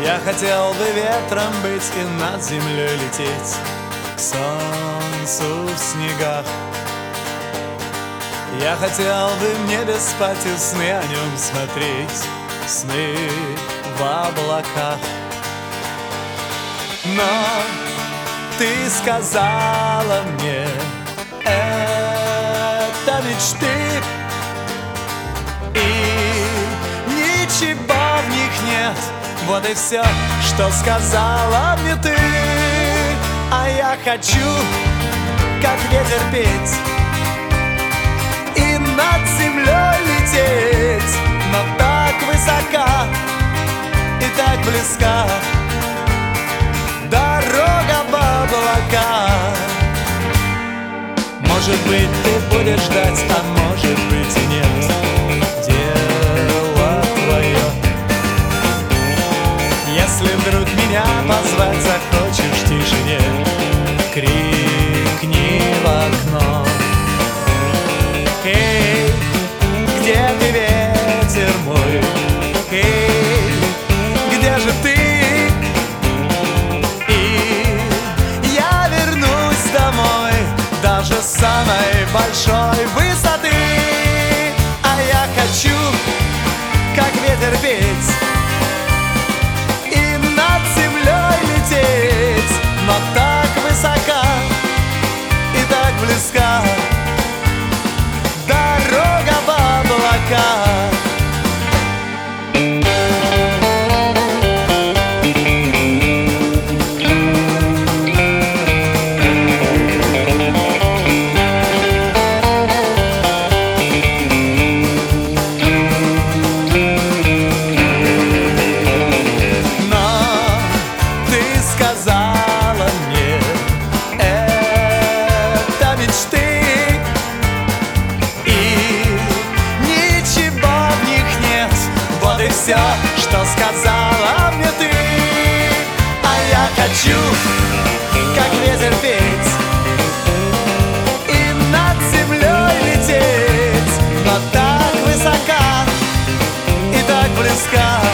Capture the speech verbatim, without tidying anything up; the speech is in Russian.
Я хотел бы ветром быть и над землей лететь к солнцу в снегах. Я хотел бы в небе спать и сны о нем смотреть, сны в облаках. Но ты сказала мне, это мечты, и ничего в них нет. Вот и все, что сказала мне ты. А я хочу, как ветер, петь и над землей лететь, но так высока и так близка дорога в облаках. Может быть, ты будешь ждать, а может быть и нет. Дело твое. Если вдруг меня позвать захочешь в тишине, крикни в окно. Эй, где ты, ветер мой? Эй, где же ты? И я вернусь домой даже с самой большой высоты. А я хочу, как ветер, петь и над землей лететь, но так высока и так близка дорога в облаках. Сказала мне, это мечты, и ничего в них нет. Вот и все, что сказала мне ты. А я хочу, как ветер, петь и над землей лететь, но так высока и так близка